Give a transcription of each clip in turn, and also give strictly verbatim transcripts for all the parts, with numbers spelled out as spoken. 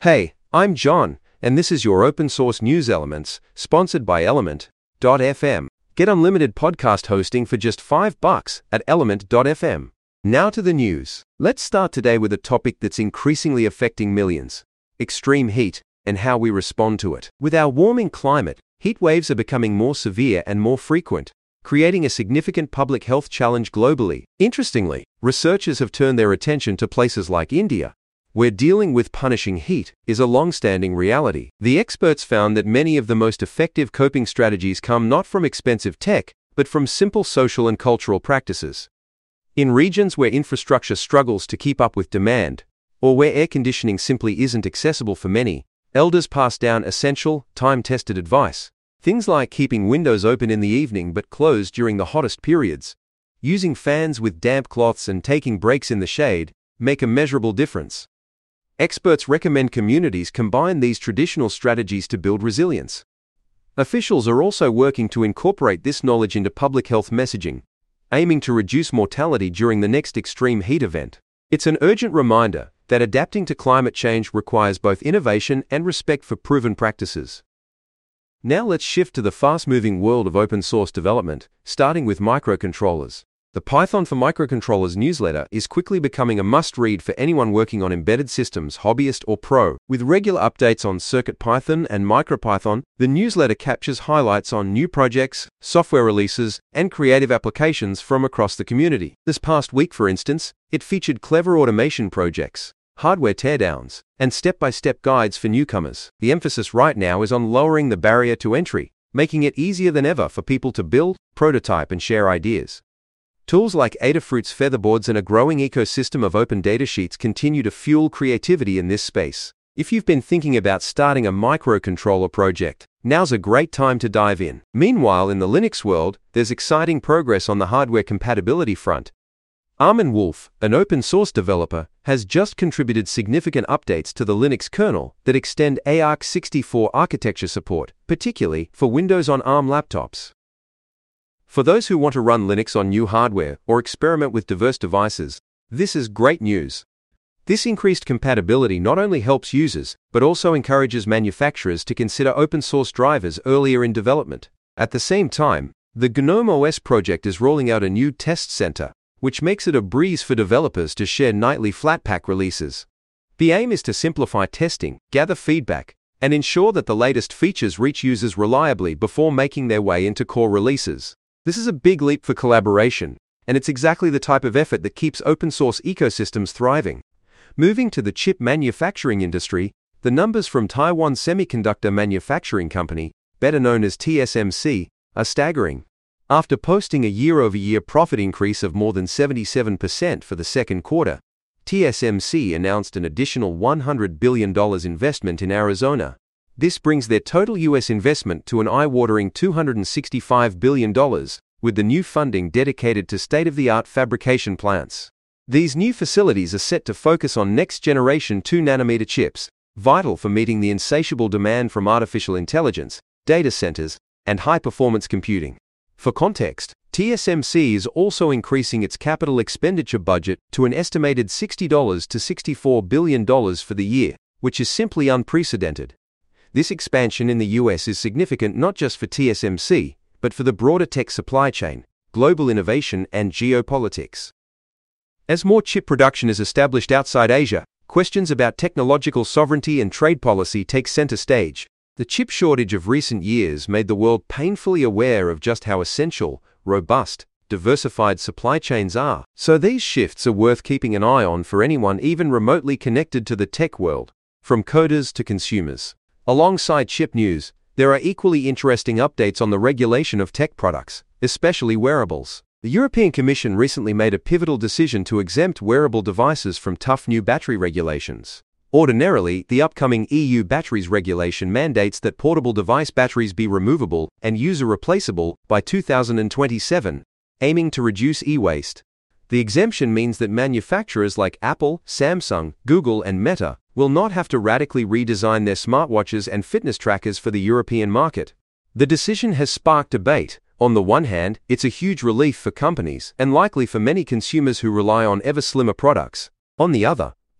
Hey, I'm John, and this is your open source news elements, sponsored by Element dot f m. Get unlimited podcast hosting for just five bucks at Element dot f m. Now to the news. Let's start today with a topic that's increasingly affecting millions: extreme heat and how we respond to it. With our warming climate, heat waves are becoming more severe and more frequent, creating a significant public health challenge globally. Interestingly, researchers have turned their attention to places like India, where dealing with punishing heat is a long-standing reality. The experts found that many of the most effective coping strategies come not from expensive tech, but from simple social and cultural practices. In regions where infrastructure struggles to keep up with demand, or where air conditioning simply isn't accessible for many, elders pass down essential, time-tested advice. Things like keeping windows open in the evening but closed during the hottest periods, using fans with damp cloths and taking breaks in the shade make a measurable difference. Experts recommend communities combine these traditional strategies to build resilience. Officials are also working to incorporate this knowledge into public health messaging, aiming to reduce mortality during the next extreme heat event. It's an urgent reminder that adapting to climate change requires both innovation and respect for proven practices. Now let's shift to the fast-moving world of open-source development, starting with microcontrollers. The Python for Microcontrollers newsletter is quickly becoming a must-read for anyone working on embedded systems, hobbyist or pro. With regular updates on CircuitPython and MicroPython, the newsletter captures highlights on new projects, software releases, and creative applications from across the community. This past week, for instance, it featured clever automation projects, hardware teardowns, and step-by-step guides for newcomers. The emphasis right now is on lowering the barrier to entry, making it easier than ever for people to build, prototype, and share ideas. Tools like Adafruit's Featherboards and a growing ecosystem of open datasheets continue to fuel creativity in this space. If you've been thinking about starting a microcontroller project, now's a great time to dive in. Meanwhile, in the Linux world, there's exciting progress on the hardware compatibility front. Armin Wolf, an open-source developer, has just contributed significant updates to the Linux kernel that extend A R C sixty-four architecture support, particularly for Windows on ARM laptops. For those who want to run Linux on new hardware or experiment with diverse devices, this is great news. This increased compatibility not only helps users, but also encourages manufacturers to consider open-source drivers earlier in development. At the same time, the GNOME O S project is rolling out a new test center, which makes it a breeze for developers to share nightly Flatpak releases. The aim is to simplify testing, gather feedback, and ensure that the latest features reach users reliably before making their way into core releases. This is a big leap for collaboration, and it's exactly the type of effort that keeps open-source ecosystems thriving. Moving to the chip manufacturing industry, the numbers from Taiwan Semiconductor Manufacturing Company, better known as T S M C, are staggering. After posting a year-over-year profit increase of more than seventy-seven percent for the second quarter, T S M C announced an additional one hundred billion dollars investment in Arizona. This brings their total U S investment to an eye-watering two hundred sixty-five billion dollars, with the new funding dedicated to state-of-the-art fabrication plants. These new facilities are set to focus on next-generation two nanometer chips, vital for meeting the insatiable demand from artificial intelligence, data centers, and high-performance computing. For context, T S M C is also increasing its capital expenditure budget to an estimated sixty to sixty-four billion dollars for the year, which is simply unprecedented. This expansion in the U S is significant not just for T S M C, but for the broader tech supply chain, global innovation, and geopolitics. As more chip production is established outside Asia, questions about technological sovereignty and trade policy take center stage. The chip shortage of recent years made the world painfully aware of just how essential, robust, diversified supply chains are. So these shifts are worth keeping an eye on for anyone even remotely connected to the tech world, from coders to consumers. Alongside chip news, there are equally interesting updates on the regulation of tech products, especially wearables. The European Commission recently made a pivotal decision to exempt wearable devices from tough new battery regulations. Ordinarily, the upcoming E U batteries regulation mandates that portable device batteries be removable and user-replaceable by two thousand twenty-seven, aiming to reduce e-waste. The exemption means that manufacturers like Apple, Samsung, Google, and Meta will not have to radically redesign their smartwatches and fitness trackers for the European market. The decision has sparked debate. On the one hand, it's a huge relief for companies and likely for many consumers who rely on ever slimmer products. On the other,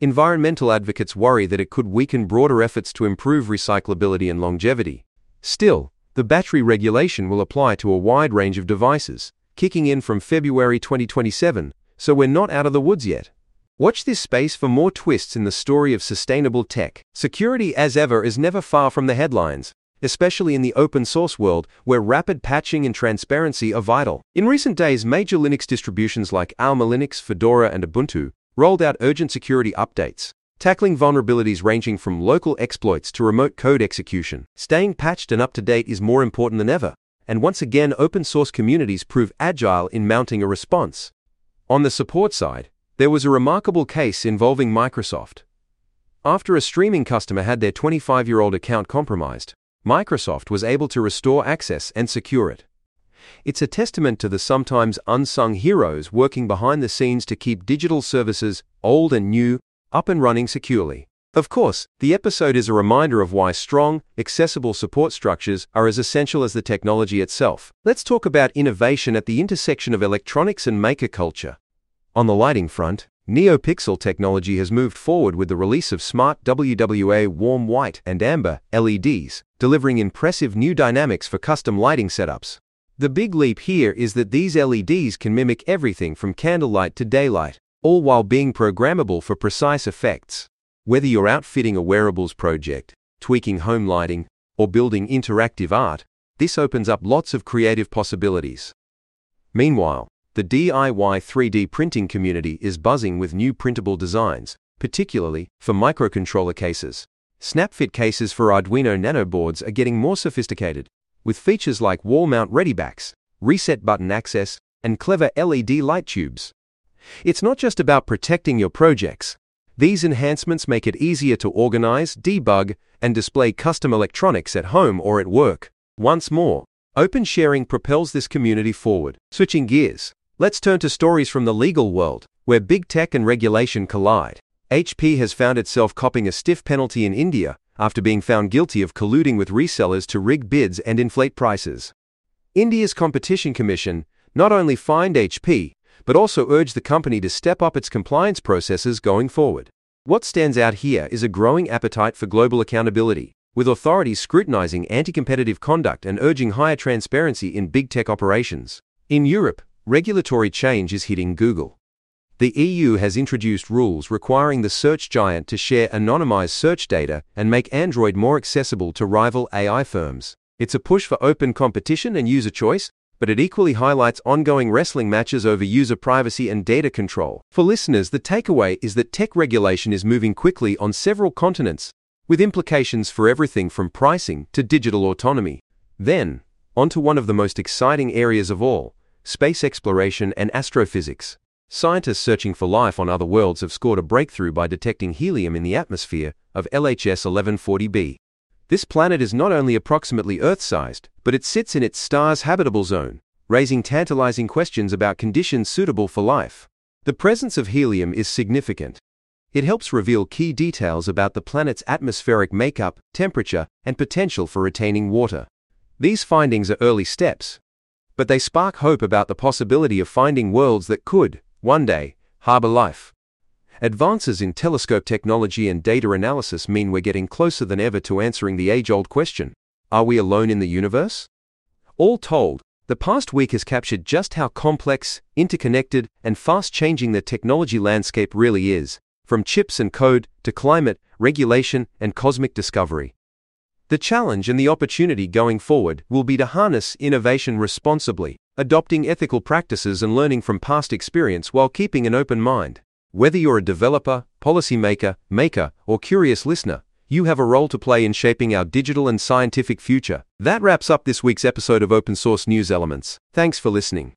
Environmental advocates worry that it could weaken broader efforts to improve recyclability and longevity. Still, the battery regulation will apply to a wide range of devices, kicking in from February twenty twenty-seven, so we're not out of the woods yet. Watch this space for more twists in the story of sustainable tech. Security, as ever, is never far from the headlines, especially in the open source world, where rapid patching and transparency are vital. In recent days, major Linux distributions like Alma Linux, Fedora, and Ubuntu rolled out urgent security updates, tackling vulnerabilities ranging from local exploits to remote code execution. Staying patched and up to date is more important than ever, and once again, open source communities prove agile in mounting a response. On the support side, there was a remarkable case involving Microsoft. After a streaming customer had their twenty-five-year-old account compromised, Microsoft was able to restore access and secure it. It's a testament to the sometimes unsung heroes working behind the scenes to keep digital services, old and new, up and running securely. Of course, the episode is a reminder of why strong, accessible support structures are as essential as the technology itself. Let's talk about innovation at the intersection of electronics and maker culture. On the lighting front, NeoPixel technology has moved forward with the release of smart W W A warm white and amber L E Ds, delivering impressive new dynamics for custom lighting setups. The big leap here is that these L E Ds can mimic everything from candlelight to daylight, all while being programmable for precise effects. Whether you're outfitting a wearables project, tweaking home lighting, or building interactive art, this opens up lots of creative possibilities. Meanwhile, the D I Y three D printing community is buzzing with new printable designs, particularly for microcontroller cases. SnapFit cases for Arduino Nano boards are getting more sophisticated, with features like wall mount readybacks, reset button access, and clever L E D light tubes. It's not just about protecting your projects. These enhancements make it easier to organize, debug, and display custom electronics at home or at work. Once more, open sharing propels this community forward. Switching gears, let's turn to stories from the legal world, where big tech and regulation collide. H P has found itself copping a stiff penalty in India after being found guilty of colluding with resellers to rig bids and inflate prices. India's Competition Commission not only fined H P, but also urged the company to step up its compliance processes going forward. What stands out here is a growing appetite for global accountability, with authorities scrutinizing anti-competitive conduct and urging higher transparency in big tech operations. In Europe, regulatory change is hitting Google. The E U has introduced rules requiring the search giant to share anonymized search data and make Android more accessible to rival A I firms. It's a push for open competition and user choice, but it equally highlights ongoing wrestling matches over user privacy and data control. For listeners, the takeaway is that tech regulation is moving quickly on several continents, with implications for everything from pricing to digital autonomy. Then, onto one of the most exciting areas of all, space exploration and astrophysics. Scientists searching for life on other worlds have scored a breakthrough by detecting helium in the atmosphere of L H S eleven forty b. This planet is not only approximately Earth-sized, but it sits in its star's habitable zone, raising tantalizing questions about conditions suitable for life. The presence of helium is significant. It helps reveal key details about the planet's atmospheric makeup, temperature, and potential for retaining water. These findings are early steps, but they spark hope about the possibility of finding worlds that could, one day, harbor life. Advances in telescope technology and data analysis mean we're getting closer than ever to answering the age-old question: are we alone in the universe? All told, the past week has captured just how complex, interconnected, and fast-changing the technology landscape really is, from chips and code to climate, regulation, and cosmic discovery. The challenge and the opportunity going forward will be to harness innovation responsibly, adopting ethical practices and learning from past experience while keeping an open mind. Whether you're a developer, policymaker, maker, or curious listener, you have a role to play in shaping our digital and scientific future. That wraps up this week's episode of Open Source News Elements. Thanks for listening.